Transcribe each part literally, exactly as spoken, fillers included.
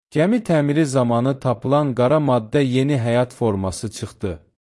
Gəmi təmiri zamanı tapılan qara maddə yeni həyat forması çıxdı.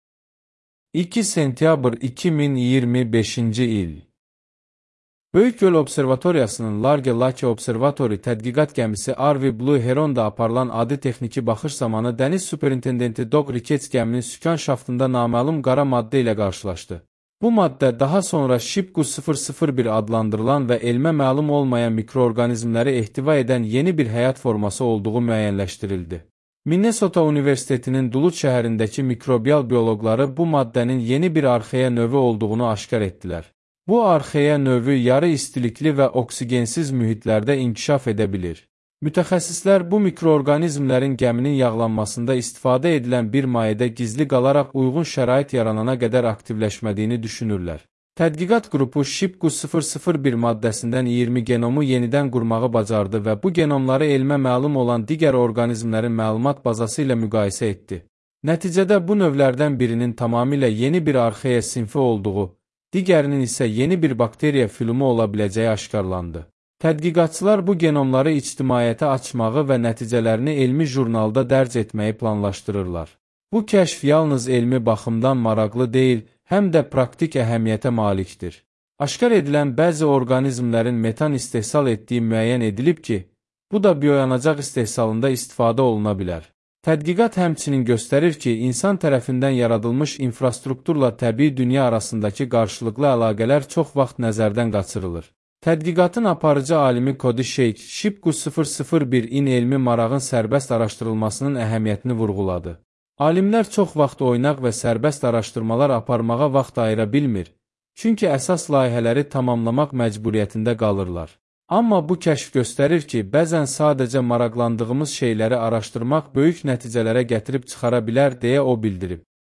iki sentyabr iki min iyirmi beşinci il. Böyük Göl Observatoriyasının Large Lake Observatory tədqiqat gəmisi R V Blue Heron'da aparılan adi texniki baxış zamanı dəniz superintendenti Doug Ricketts gəminin sükan şaftında naməlum qara maddə ilə qarşılaşdı. Bu maddə daha sonra Shipku sıfır sıfır bir adlandırılan və elmə məlum olmayan mikroorqanizmləri ehtiva edən yeni bir həyat forması olduğu müəyyənləşdirildi. Minnesota Universitetinin Duluth şəhərindəki mikrobial bioloqları bu maddənin yeni bir arxeya növü olduğunu aşkar etdilər. Bu arxeya növü yarı istilikli və oksigensiz mühitlərdə inkişaf edə bilir. Mütəxəssislər bu mikroorqanizmlərin gəminin yağlanmasında istifadə edilən bir mayedə gizli qalaraq uyğun şərait yaranana qədər aktivləşmədiyini düşünürlər. Tədqiqat qrupu Shipku sıfır sıfır bir maddəsindən iyirmi genomu yenidən qurmağı bacardı və bu genomları elmə məlum olan digər orqanizmlərin məlumat bazası ilə müqayisə etdi. Nəticədə bu növlərdən birinin tamamilə yeni bir arxeya sinfi olduğu, digərinin isə yeni bir bakteriya filumi ola biləcəyi aşkarlandı. Tədqiqatçılar bu genomları ictimaiyyətə açmağı və nəticələrini elmi jurnalda dərc etməyi planlaşdırırlar. Bu kəşf yalnız elmi baxımdan maraqlı deyil, həm də praktik əhəmiyyətə malikdir. Aşkar edilən bəzi orqanizmlərin metan istehsal etdiyi müəyyən edilib ki, bu da bioyanacaq istehsalında istifadə oluna bilər. Tədqiqat həmçinin göstərir ki, insan tərəfindən yaradılmış infrastrukturla təbii dünya arasındakı qarşılıqlı əlaqələr çox vaxt nəzərdən qaçırılır. Tədqiqatın aparıcı alimi Cody Sheikh, Shipku sıfır sıfır bir in elmi marağın sərbəst araşdırılmasının əhəmiyyətini vurğuladı. Alimlər çox vaxt oynaq və sərbəst araşdırmalar aparmağa vaxt ayıra bilmir, çünki əsas layihələri tamamlamaq məcburiyyətində qalırlar. Amma bu kəşf göstərir ki, bəzən sadəcə maraqlandığımız şeyləri araşdırmaq böyük nəticələrə gətirib çıxara bilər deyə o bildirib.